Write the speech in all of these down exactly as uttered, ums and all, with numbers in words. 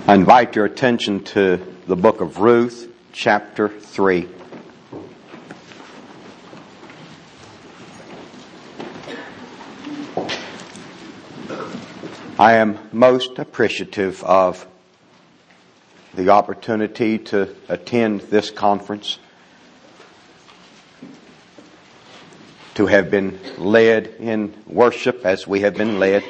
I invite your attention to the book of Ruth, chapter three. I am most appreciative of the opportunity to attend this conference, to have been led in worship as we have been led,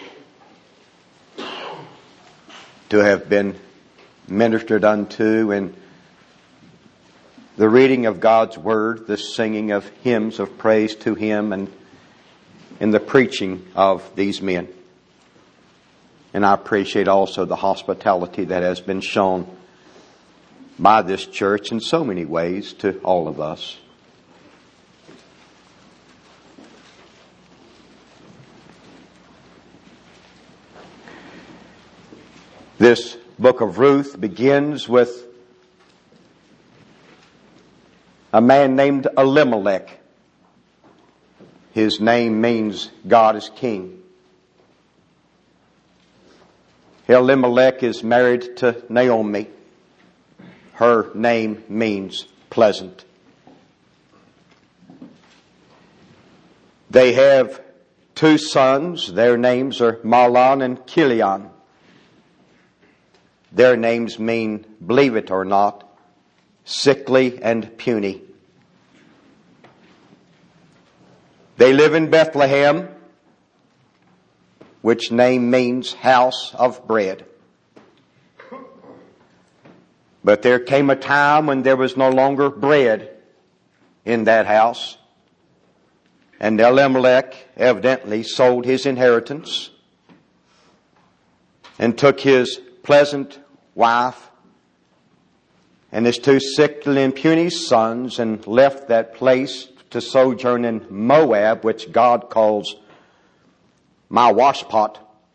to have been ministered unto in the reading of God's Word, the singing of hymns of praise to Him, and in the preaching of these men. And I appreciate also the hospitality that has been shown by this church in so many ways to all of us. This book of Ruth begins with a man named Elimelech. His name means God is King. Elimelech is married to Naomi. Her name means pleasant. They have two sons. Their names are Mahlon and Chilion. Their names mean, believe it or not, sickly and puny. They live in Bethlehem, which name means house of bread. But there came a time when there was no longer bread in that house. And Elimelech evidently sold his inheritance and took his pleasant wife and his two sickly and puny sons and left that place to sojourn in Moab, which God calls my washpot.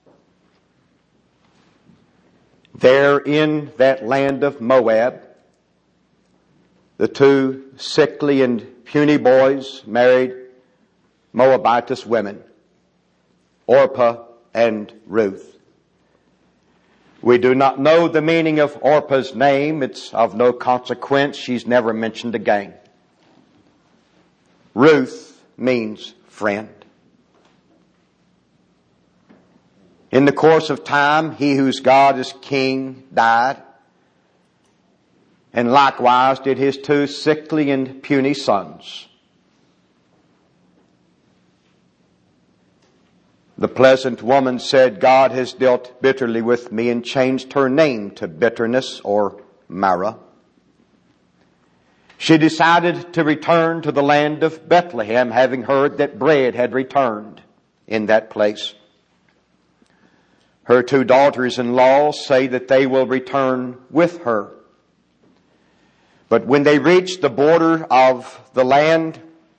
There in that land of Moab, the two sickly and puny boys married Moabitess women, Orpah and Ruth. We do not know the meaning of Orpah's name. It's of no consequence. She's never mentioned again. Ruth means friend. In the course of time, he whose God is King died, and likewise did his two sickly and puny sons. The pleasant woman said, God has dealt bitterly with me, and changed her name to bitterness or Mara. She decided to return to the land of Bethlehem, having heard that bread had returned in that place. Her two daughters-in-law say that they will return with her. But when they reach the border of the land,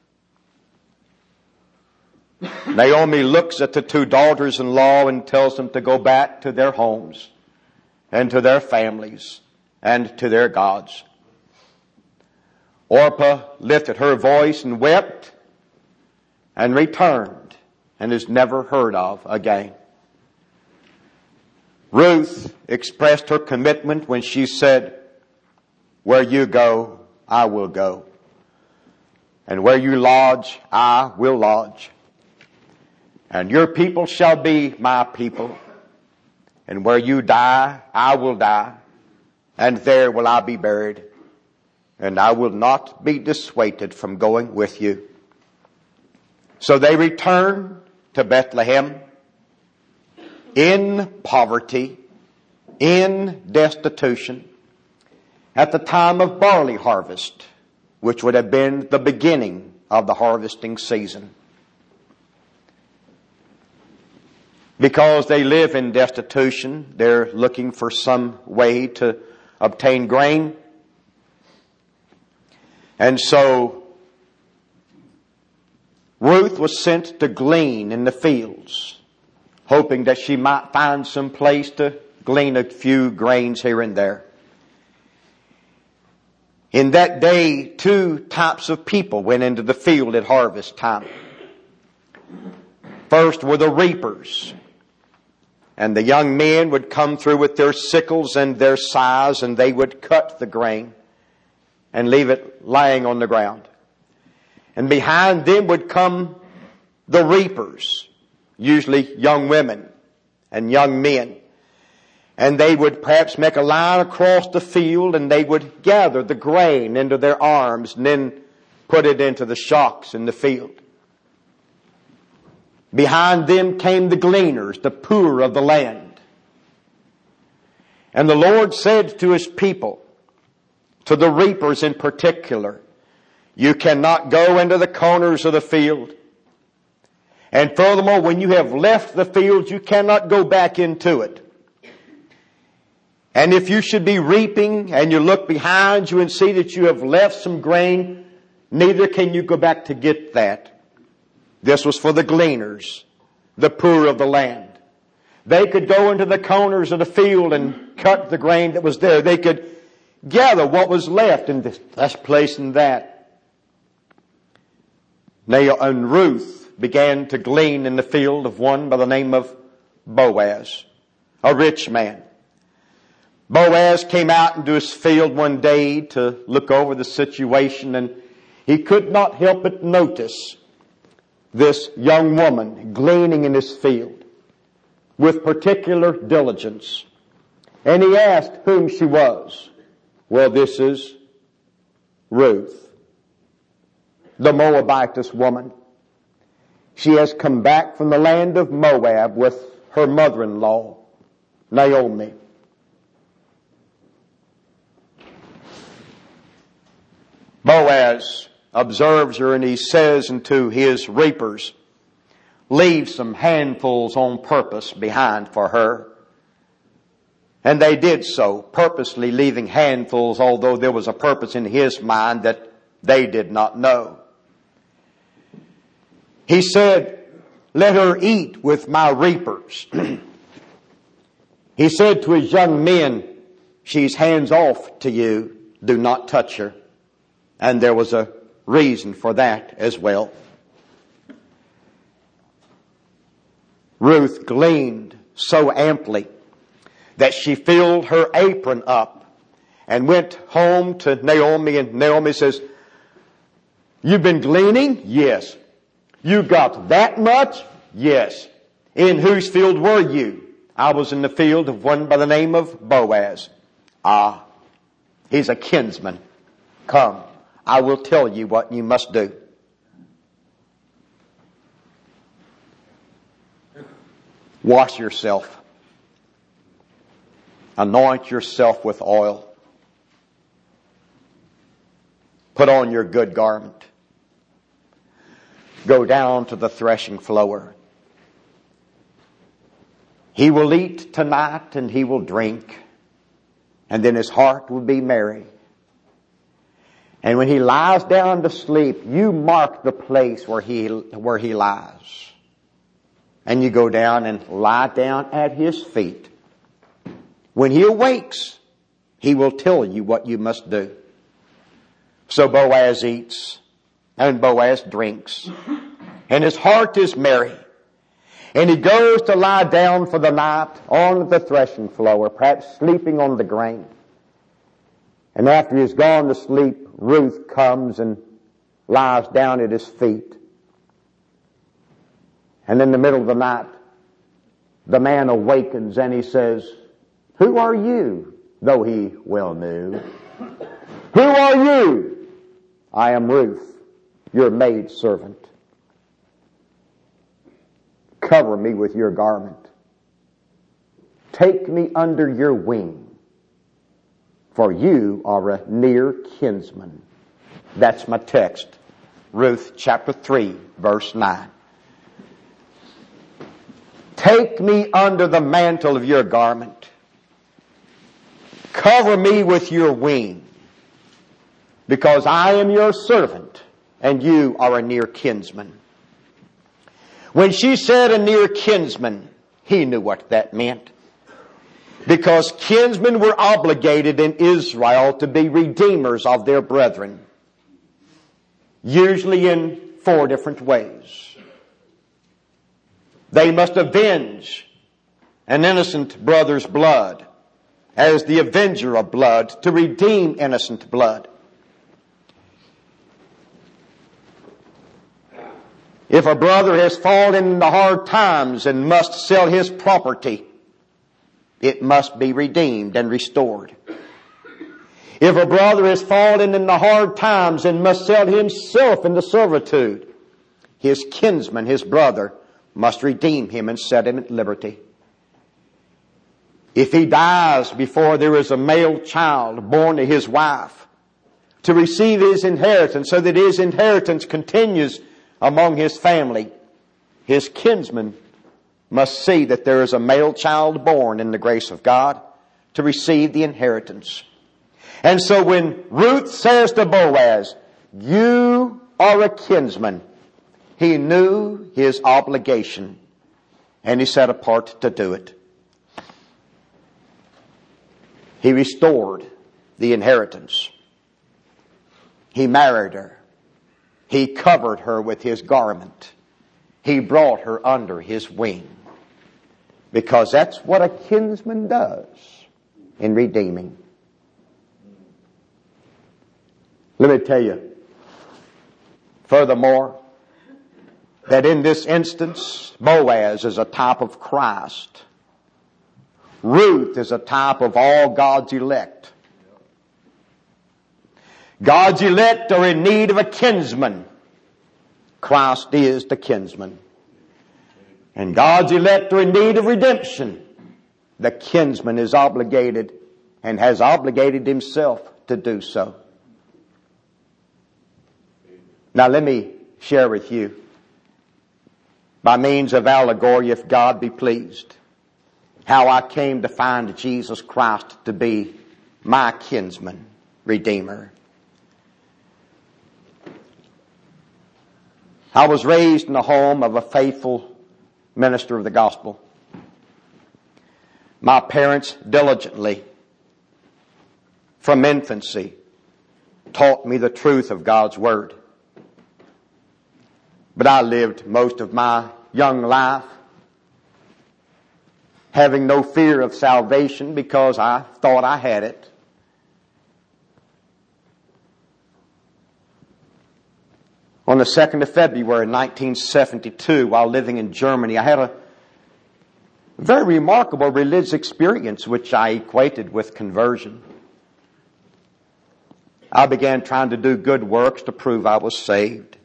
Naomi looks at the two daughters-in-law and tells them to go back to their homes and to their families and to their gods. Orpah lifted her voice and wept and returned and is never heard of again. Ruth expressed her commitment when she said, where you go, I will go. And where you lodge, I will lodge. And your people shall be my people. And where you die, I will die. And there will I be buried. And I will not be dissuaded from going with you. So they returned to Bethlehem in poverty, in destitution, at the time of barley harvest, which would have been the beginning of the harvesting season. Because they live in destitution, they're looking for some way to obtain grain. And so Ruth was sent to glean in the fields, hoping that she might find some place to glean a few grains here and there. In that day, two types of people went into the field at harvest time. First were the reapers. And the young men would come through with their sickles and their scythes, and they would cut the grain and leave it lying on the ground. And behind them would come the reapers, usually young women and young men. And they would perhaps make a line across the field, and they would gather the grain into their arms and then put it into the shocks in the field. Behind them came the gleaners, the poor of the land. And the Lord said to His people, to the reapers in particular, you cannot go into the corners of the field. And furthermore, when you have left the field, you cannot go back into it. And if you should be reaping and you look behind you and see that you have left some grain, neither can you go back to get that. This was for the gleaners, the poor of the land. They could go into the corners of the field and cut the grain that was there. They could gather what was left in this, this place and that. Naomi and Ruth began to glean in the field of one by the name of Boaz, a rich man. Boaz came out into his field one day to look over the situation, and he could not help but notice this young woman gleaning in his field with particular diligence. And he asked whom she was. Well, this is Ruth, the Moabitess woman. She has come back from the land of Moab with her mother-in-law, Naomi. Boaz observes her, and he says unto his reapers, leave some handfuls on purpose behind for her. And they did so, purposely leaving handfuls, although there was a purpose in his mind that they did not know. He said, let her eat with my reapers. He said to his young men, she's hands off to you, do not touch her. And there was a reason for that as well. Ruth gleaned so amply that she filled her apron up and went home to Naomi, and Naomi says, you've been gleaning? Yes. You got that much? Yes. In whose field were you? I was in the field of one by the name of Boaz. Ah, he's a kinsman. Come, I will tell you what you must do. Wash yourself. Anoint yourself with oil. Put on your good garment. Go down to the threshing floor. He will eat tonight and he will drink, and then his heart will be merry. And when he lies down to sleep, you mark the place where he, where he lies. And you go down and lie down at his feet. When he awakes, he will tell you what you must do. So Boaz eats, and Boaz drinks, and his heart is merry. And he goes to lie down for the night on the threshing floor, perhaps sleeping on the grain. And after he's gone to sleep, Ruth comes and lies down at his feet. And in the middle of the night, the man awakens and he says, who are you? Though he well knew. Who are you? I am Ruth, your maid servant. Cover me with your garment. Take me under your wing, for you are a near kinsman. That's my text. Ruth chapter three, verse nine. Take me under the mantle of your garment. Cover me with your wing, because I am your servant, and you are a near kinsman. When she said a near kinsman, he knew what that meant. Because kinsmen were obligated in Israel to be redeemers of their brethren. Usually in four different ways. They must avenge an innocent brother's blood as the avenger of blood to redeem innocent blood. If a brother has fallen into hard times and must sell his property, it must be redeemed and restored. If a brother has fallen into hard times and must sell himself into servitude, his kinsman, his brother, must redeem him and set him at liberty. If he dies before there is a male child born to his wife, to receive his inheritance so that his inheritance continues among his family, his kinsman must see that there is a male child born in the grace of God to receive the inheritance. And so when Ruth says to Boaz, "You are a kinsman," he knew his obligation and he set apart to do it. He restored the inheritance. He married her. He covered her with his garment. He brought her under his wing. Because that's what a kinsman does in redeeming. Let me tell you, furthermore, that in this instance, Boaz is a type of Christ. Ruth is a type of all God's elect. God's elect are in need of a kinsman. Christ is the kinsman. And God's elect are in need of redemption. The kinsman is obligated and has obligated himself to do so. Now let me share with you, by means of allegory, if God be pleased, how I came to find Jesus Christ to be my kinsman, redeemer. I was raised in the home of a faithful minister of the gospel. My parents diligently, from infancy, taught me the truth of God's Word. But I lived most of my young life having no fear of salvation because I thought I had it. On the second of February nineteen seventy-two, while living in Germany, I had a very remarkable religious experience which I equated with conversion. I began trying to do good works to prove I was saved.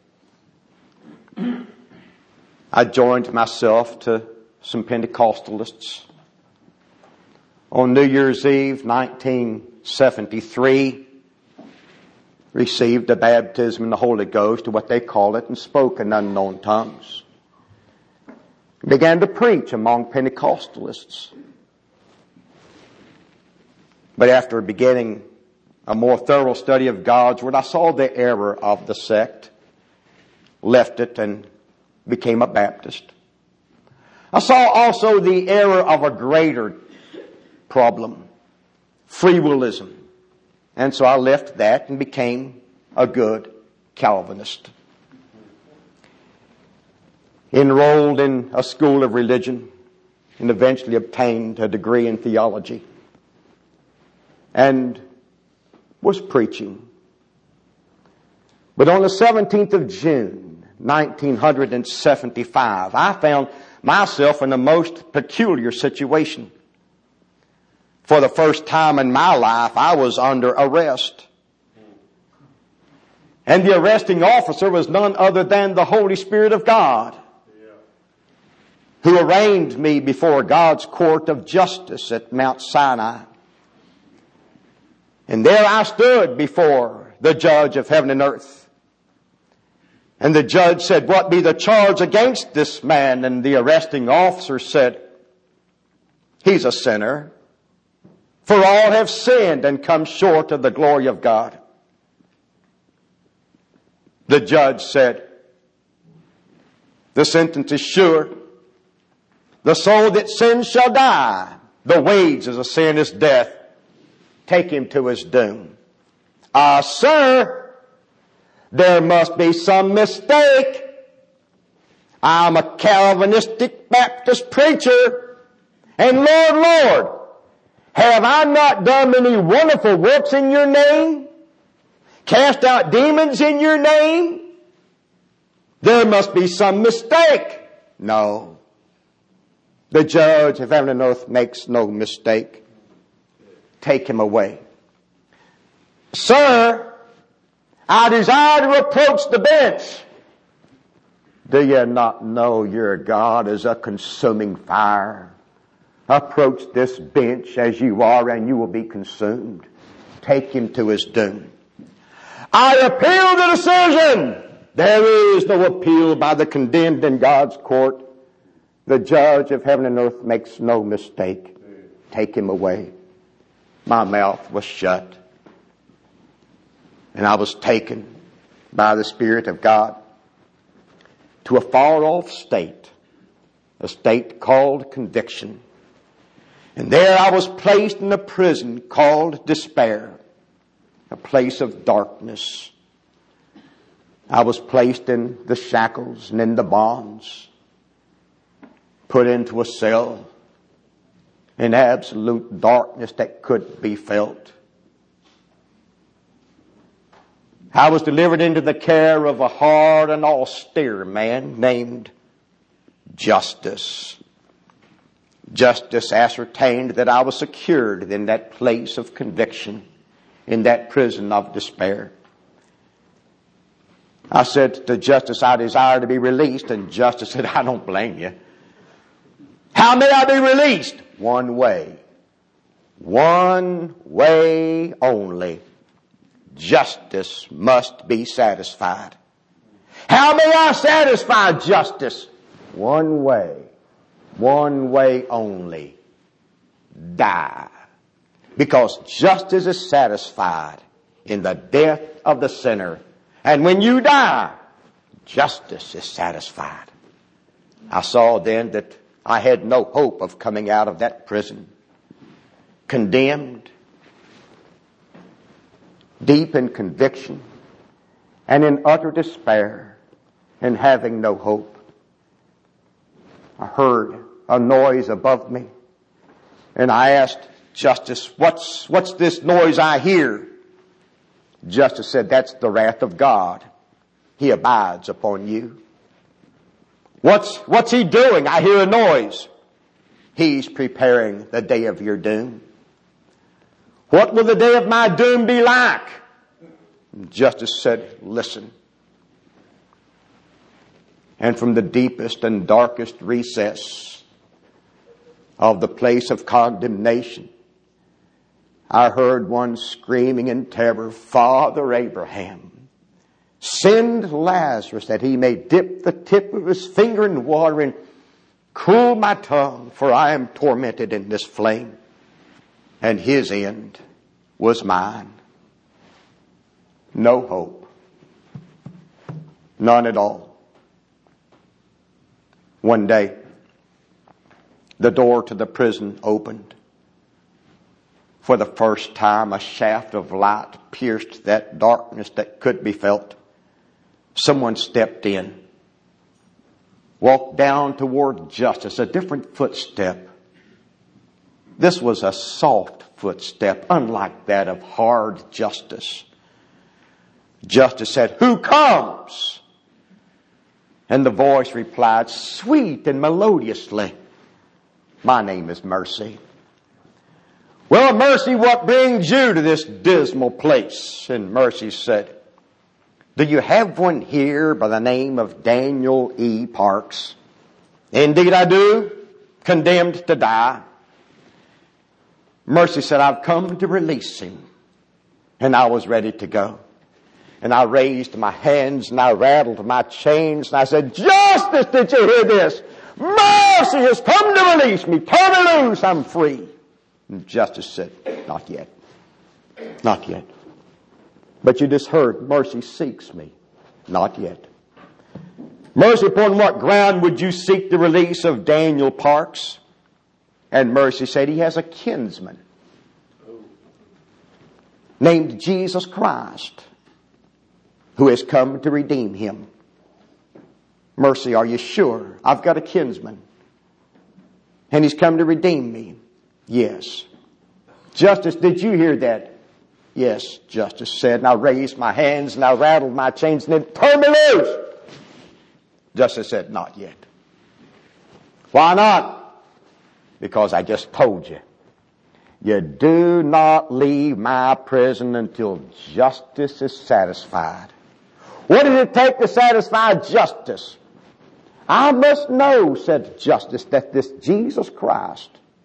I joined myself to some Pentecostalists. On New Year's Eve, nineteen seventy-three, received a baptism in the Holy Ghost, or what they call it, and spoke in unknown tongues. Began to preach among Pentecostalists. But after beginning a more thorough study of God's Word, I saw the error of the sect, left it, and became a Baptist. I saw also the error of a greater problem, free willism. And so I left that and became a good Calvinist. Enrolled in a school of religion and eventually obtained a degree in theology. And was preaching. But on the seventeenth of June, nineteen seventy-five, I found myself in a most peculiar situation. For the first time in my life, I was under arrest. And the arresting officer was none other than the Holy Spirit of God, who arraigned me before God's court of justice at Mount Sinai. And there I stood before the judge of heaven and earth. And the judge said, "What be the charge against this man?" And the arresting officer said, "He's a sinner. For all have sinned and come short of the glory of God." The judge said, "The sentence is sure. The soul that sins shall die. The wages of sin is death. Take him to his doom." "Ah, sir, there must be some mistake. I'm a Calvinistic Baptist preacher, And Lord, Lord, have I not done many wonderful works in your name? Cast out demons in your name? There must be some mistake. No. The judge of heaven and earth makes no mistake. Take him away. Sir, I desire to approach the bench. Do you not know your God is a consuming fire? Approach this bench as you are and you will be consumed. Take him to his doom. I appeal the decision. There is no appeal by the condemned in God's court. The judge of heaven and earth makes no mistake. Take him away. My mouth was shut. And I was taken by the Spirit of God to a far off state, a state called conviction. And there I was placed in a prison called despair, a place of darkness. I was placed in the shackles and in the bonds, put into a cell in absolute darkness that could be felt. I was delivered into the care of a hard and austere man named Justice. Justice ascertained that I was secured in that place of conviction, in that prison of despair. I said to Justice, I desire to be released, and Justice said, I don't blame you. How may I be released? One way. One way only. Justice must be satisfied. How may I satisfy justice? One way. One way only. Die. Because justice is satisfied in the death of the sinner. And when you die, justice is satisfied. I saw then that I had no hope of coming out of that prison. Condemned, deep in conviction, and in utter despair, and having no hope. I heard a noise above me, and I asked Justice, what's, what's this noise I hear? Justice said, that's the wrath of God. He abides upon you. What's, what's he doing? I hear a noise. He's preparing the day of your doom. What will the day of my doom be like? Justice said, listen. And from the deepest and darkest recess of the place of condemnation, I heard one screaming in terror, Father Abraham, send Lazarus that he may dip the tip of his finger in water and cool my tongue, for I am tormented in this flame. And his end was mine. No hope. None at all. One day, the door to the prison opened. For the first time, a shaft of light pierced that darkness that could be felt. Someone stepped in, walked down toward Justice, a different footstep. This was a soft footstep, unlike that of hard Justice. Justice said, who comes? And the voice replied, sweet and melodiously, my name is Mercy. Well, Mercy, what brings you to this dismal place? And Mercy said, do you have one here by the name of Daniel E. Parks? Indeed I do. Condemned to die. Mercy said, I've come to release him. And I was ready to go. And I raised my hands and I rattled my chains and I said, Justice, did you hear this? Mercy has come to release me. Turn me loose. I'm free. And Justice said, not yet. Not yet. But you just heard, Mercy seeks me. Not yet. Mercy, upon what ground would you seek the release of Daniel Parks? And Mercy said he has a kinsman named Jesus Christ who has come to redeem him. Mercy, are you sure? I've got a kinsman. And he's come to redeem me. Yes. Justice, did you hear that? Yes, Justice said. And I raised my hands and I rattled my chains and then turn me loose. Justice said, not yet. Why not? Because I just told you. You do not leave my prison until justice is satisfied. What did it take to satisfy justice? I must know, said Justice, that this Jesus Christ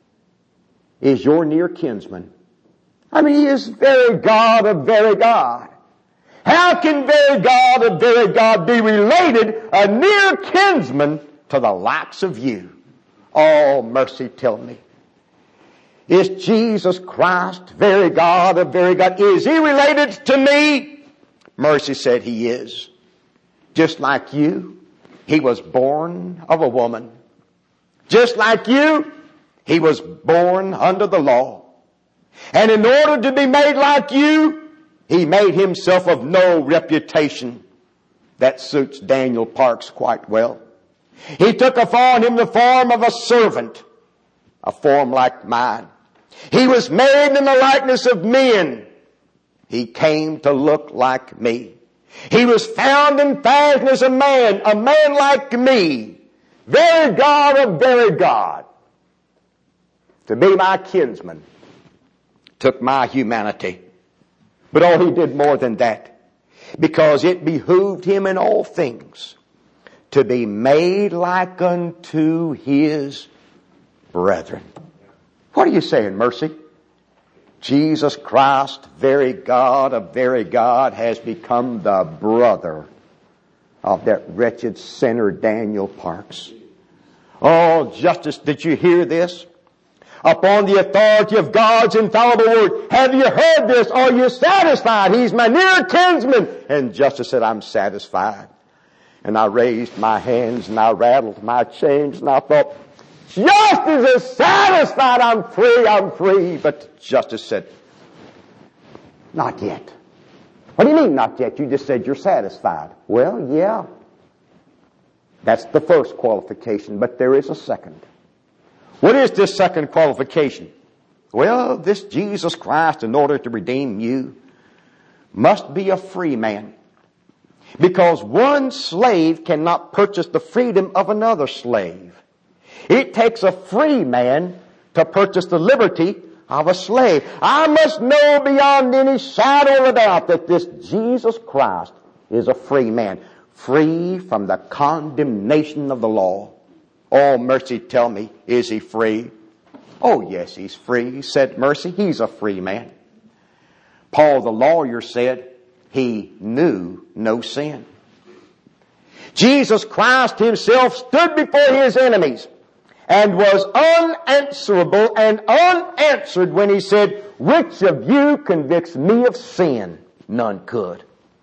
is your near kinsman. I mean, he is very God of very God. How can very God of very God be related, a near kinsman, to the likes of you? Oh, mercy, tell me. Is Jesus Christ very God of very God? Is he related to me? Mercy said he is. Just like you, he was born of a woman. Just like you, he was born under the law. And in order to be made like you, he made himself of no reputation. That suits Daniel Parks quite well. He took upon him the form of a servant, a form like mine. He was made in the likeness of men. He came to look like me. He was found in fashion as a man, a man like me, very God of very God, to be my kinsman, took my humanity. But oh, he did more than that, because it behooved him in all things to be made like unto his brethren. What are you saying, Mercy? Jesus Christ, very God of very God, has become the brother of that wretched sinner Daniel Parks. Oh, Justice, did you hear this? Upon the authority of God's infallible word, have you heard this? Are you satisfied? He's my near kinsman. And Justice said, I'm satisfied. And I raised my hands and I rattled my chains and I thought, Justice is satisfied. I'm free. I'm free. But Justice said, not yet. What do you mean not yet? You just said you're satisfied. Well, yeah. That's the first qualification, but there is a second. What is this second qualification? Well, this Jesus Christ, in order to redeem you, must be a free man. Because one slave cannot purchase the freedom of another slave. It takes a free man to purchase the liberty of a slave. I must know beyond any shadow of a doubt that this Jesus Christ is a free man, free from the condemnation of the law. Oh, Mercy, tell me, is he free? Oh, yes, he's free, said Mercy. He's a free man. Paul the lawyer said he knew no sin. Jesus Christ himself stood before his enemies and was unanswerable and unanswered when he said, which of you convicts me of sin? None could.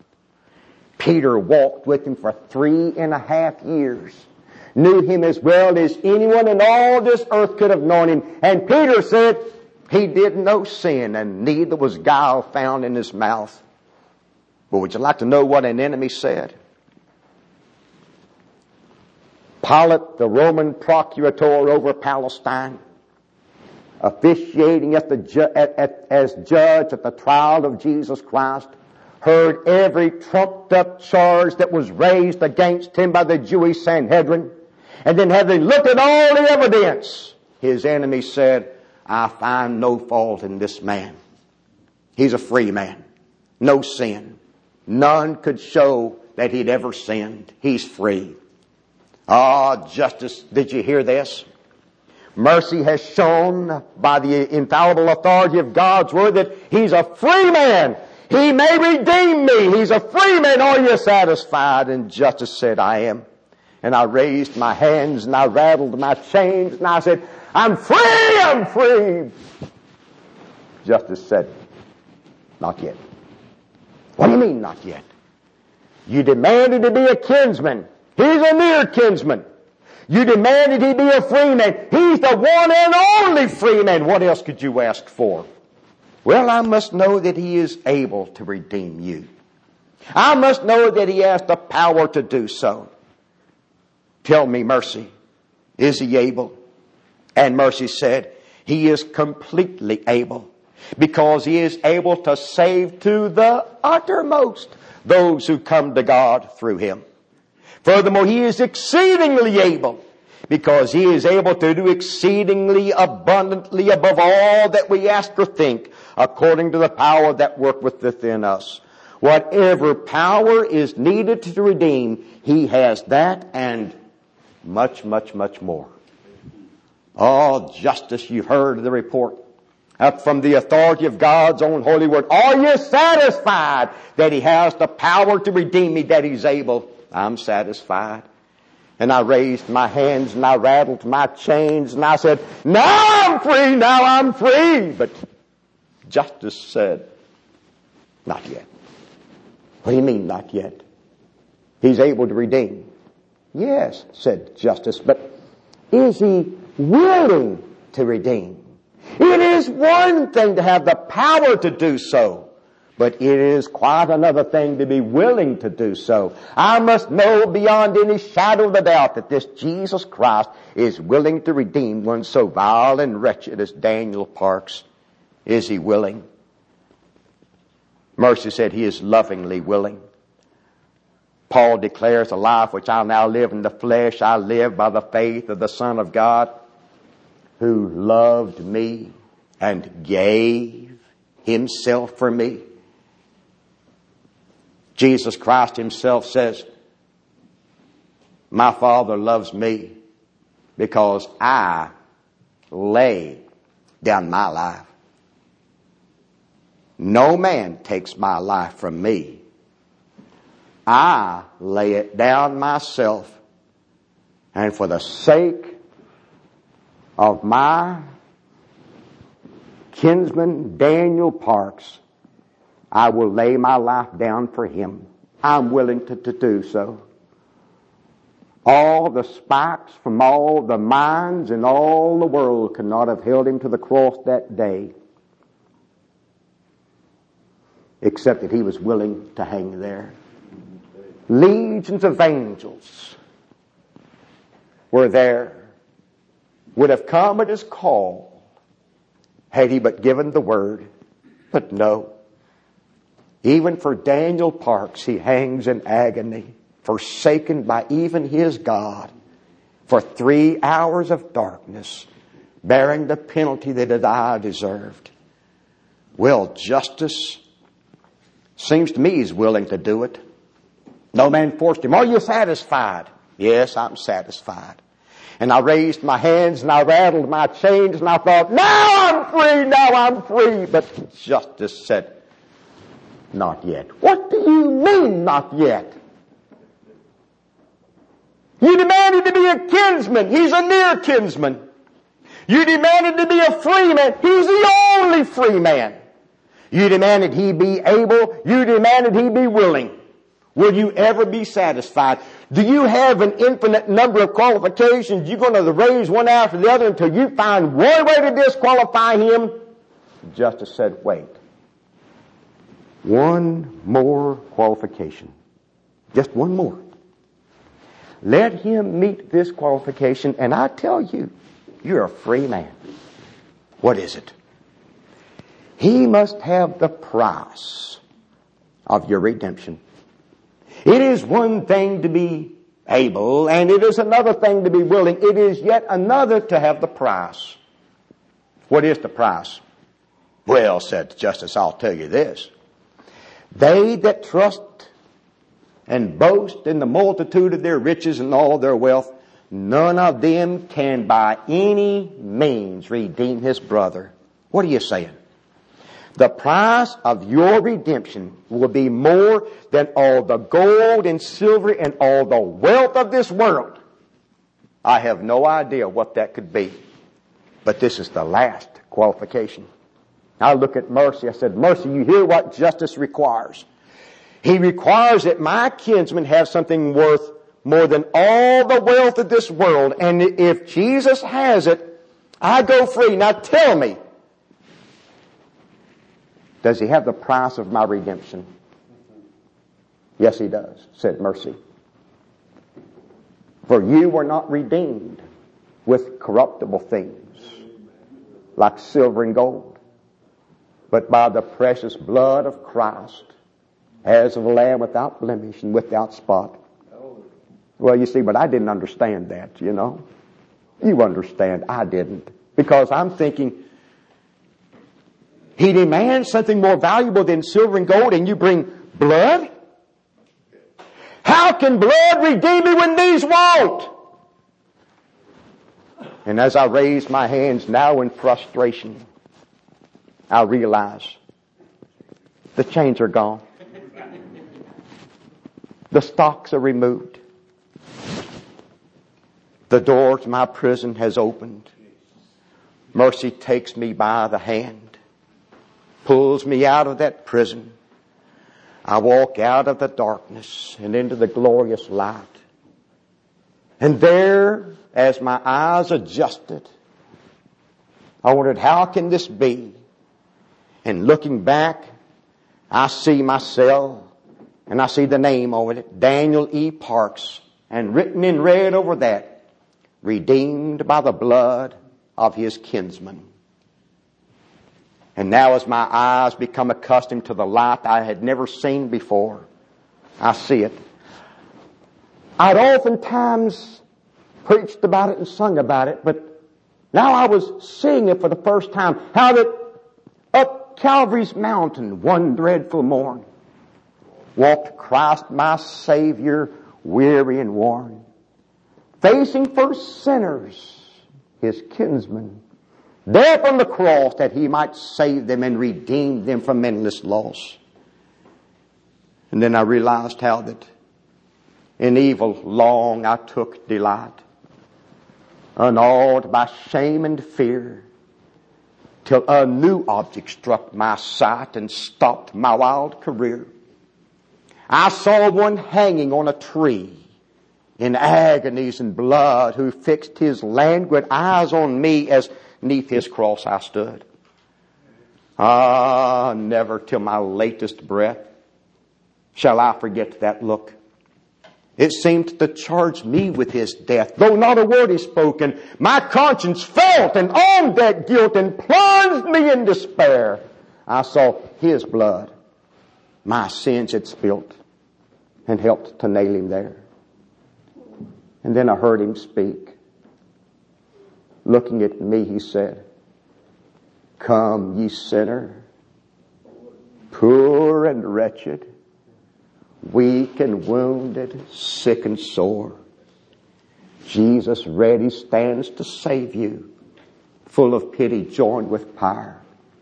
Peter walked with him for three and a half years. Knew him as well as anyone in all this earth could have known him. And Peter said he did no sin and neither was guile found in his mouth. But would you like to know what an enemy said? Pilate, the Roman procurator over Palestine, officiating at the ju- at, at, as judge at the trial of Jesus Christ, heard every trumped up charge that was raised against him by the Jewish Sanhedrin. And then having looked at all the evidence, his enemy said, I find no fault in this man. He's a free man. No sin. None could show that he'd ever sinned. He's free. Ah, Justice, did you hear this? Mercy has shown by the infallible authority of God's word that he's a free man. He may redeem me. He's a free man. Are you satisfied? And Justice said, I am. And I raised my hands and I rattled my chains and I said, I'm free, I'm free. Justice said, not yet. What do you mean not yet? You demanded to be a kinsman. He's a near kinsman. You demanded he be a free man. He's the one and only free man. What else could you ask for? Well, I must know that he is able to redeem you. I must know that he has the power to do so. Tell me, Mercy, is he able? And Mercy said, He is completely able, because He is able to save to the uttermost those who come to God through Him. Furthermore, He is exceedingly able, because He is able to do exceedingly abundantly above all that we ask or think, according to the power that worketh within us. Whatever power is needed to redeem, He has that and much, much, much more. Oh, Justice, you've heard the report up from the authority of God's own holy word. Are you satisfied that He has the power to redeem me, that He's able? I'm satisfied. And I raised my hands and I rattled my chains and I said, now I'm free, now I'm free. But Justice said, not yet. What do you mean, not yet? He's able to redeem. Yes, said Justice, but is He willing to redeem? It is one thing to have the power to do so, but it is quite another thing to be willing to do so. I must know beyond any shadow of a doubt that this Jesus Christ is willing to redeem one so vile and wretched as Daniel Parks. Is He willing? Mercy said He is lovingly willing. Paul declares, a life which I now live in the flesh, I live by the faith of the Son of God, who loved me and gave Himself for me. Jesus Christ Himself says, my Father loves me because I lay down my life. No man takes my life from me. I lay it down myself. And for the sake of my kinsman Daniel Parks, I will lay my life down for him. I'm willing to, to do so. All the spikes from all the mines in all the world could not have held him to the cross that day, except that he was willing to hang there. Legions of angels were there, would have come at his call, had he but given the word. But no. Even for Daniel Parks, he hangs in agony, forsaken by even his God, for three hours of darkness, bearing the penalty that I deserved. Well, Justice seems to me he's willing to do it. No man forced him. Are you satisfied? Yes, I'm satisfied. And I raised my hands and I rattled my chains and I thought, now I'm free, now I'm free. But Justice said, not yet. What do you mean, not yet? You demanded to be a kinsman. He's a near kinsman. You demanded to be a free man. He's the only free man. You demanded he be able. You demanded he be willing. Will you ever be satisfied? Do you have an infinite number of qualifications? You're going to raise one after the other until you find one way to disqualify him? Justice said, wait. One more qualification. Just one more. Let him meet this qualification, and I tell you, you're a free man. What is it? He must have the price of your redemption. It is one thing to be able, and it is another thing to be willing. It is yet another to have the price. What is the price? Well, said Justice, I'll tell you this. They that trust and boast in the multitude of their riches and all their wealth, none of them can by any means redeem his brother. What are you saying? The price of your redemption will be more than all the gold and silver and all the wealth of this world. I have no idea what that could be. But this is the last qualification. I look at Mercy. I said, Mercy, you hear what Justice requires. He requires that my kinsman have something worth more than all the wealth of this world. And if Jesus has it, I go free. Now tell me, does he have the price of my redemption? Yes, he does, said Mercy. For you were not redeemed with corruptible things, like silver and gold, but by the precious blood of Christ, as of a lamb without blemish and without spot. Well, you see, but I didn't understand that, you know. You understand, I didn't. Because I'm thinking, He demands something more valuable than silver and gold, and you bring blood? How can blood redeem me when these won't? And as I raise my hands now in frustration, I realize the chains are gone. The stocks are removed. The door to my prison has opened. Mercy takes me by the hand, pulls me out of that prison. I walk out of the darkness and into the glorious light. And there, as my eyes adjusted, I wondered, how can this be? And looking back, I see my cell, and I see the name over it, Daniel E. Parks, and written in red over that, redeemed by the blood of his kinsman. And now as my eyes become accustomed to the light I had never seen before, I see it. I'd oftentimes preached about it and sung about it, but now I was seeing it for the first time. How that up Calvary's mountain one dreadful morn walked Christ my Savior, weary and worn, facing for sinners, his kinsmen, death on the cross that he might save them and redeem them from endless loss. And then I realized how that in evil long I took delight, unawed by shame and fear, till a new object struck my sight and stopped my wild career. I saw one hanging on a tree in agonies and blood, who fixed his languid eyes on me as neath his cross I stood. Ah, never till my latest breath shall I forget that look. It seemed to charge me with his death, though not a word is spoken. My conscience felt and owned that guilt and plunged me in despair. I saw his blood my sins had spilt and helped to nail him there. And then I heard him speak. Looking at me, he said, "Come, ye sinner, poor and wretched, weak and wounded, sick and sore. Jesus ready stands to save you, full of pity joined with power."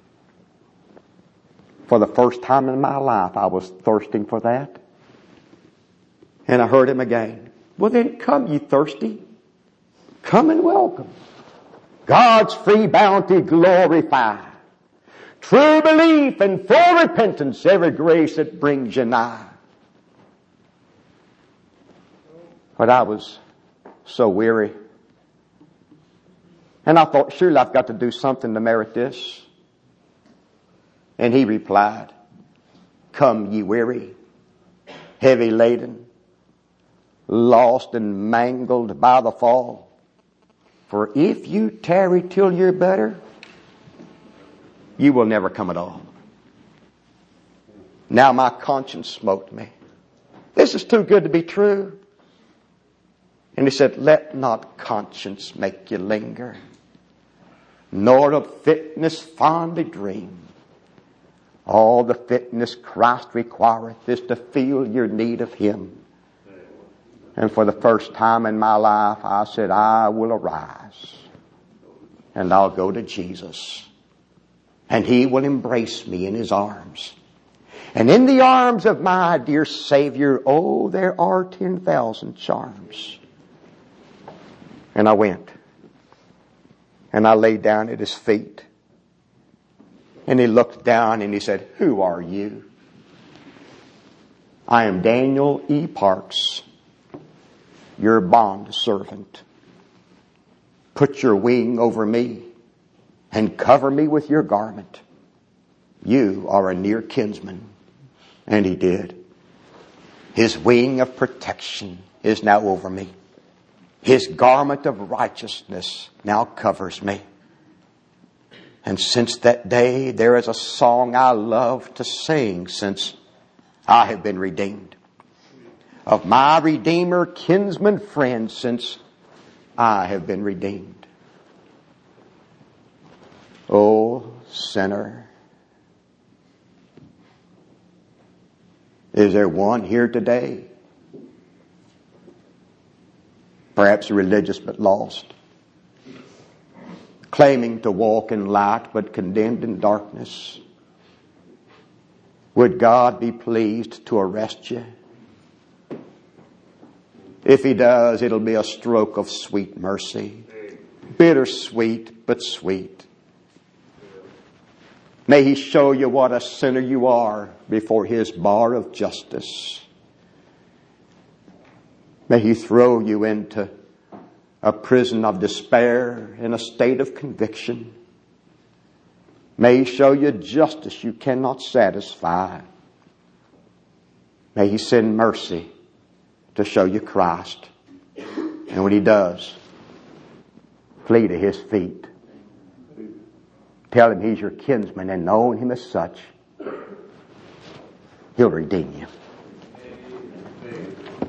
For the first time in my life, I was thirsting for that. And I heard him again. "Well then, come ye thirsty, come and welcome. God's free bounty glorify. True belief and full repentance, every grace that brings you nigh." But I was so weary. And I thought, surely I've got to do something to merit this. And he replied, "Come ye weary, heavy laden, lost and mangled by the fall. For if you tarry till you're better, you will never come at all." Now my conscience smote me. This is too good to be true. And he said, "Let not conscience make you linger, nor of fitness fondly dream. All the fitness Christ requireth is to feel your need of him." And for the first time in my life, I said, I will arise and I'll go to Jesus. And he will embrace me in his arms. And in the arms of my dear Savior, oh, there are ten thousand charms. And I went. And I lay down at his feet. And he looked down and he said, "Who are you?" "I am Daniel E. Parks, your bond servant. Put your wing over me and cover me with your garment. You are a near kinsman." And he did. His wing of protection is now over me. His garment of righteousness now covers me. And since that day, there is a song I love to sing, since I have been redeemed. Of my Redeemer, kinsman, friend, since I have been redeemed. Oh, sinner, is there one here today, perhaps religious but lost, claiming to walk in light but condemned in darkness? Would God be pleased to arrest you? If He does, it'll be a stroke of sweet mercy. Bittersweet, but sweet. May He show you what a sinner you are before His bar of justice. May He throw you into a prison of despair in a state of conviction. May He show you justice you cannot satisfy. May He send mercy to show you Christ. And when He does, flee to His feet. Tell Him He's your kinsman, and knowing Him as such, He'll redeem you.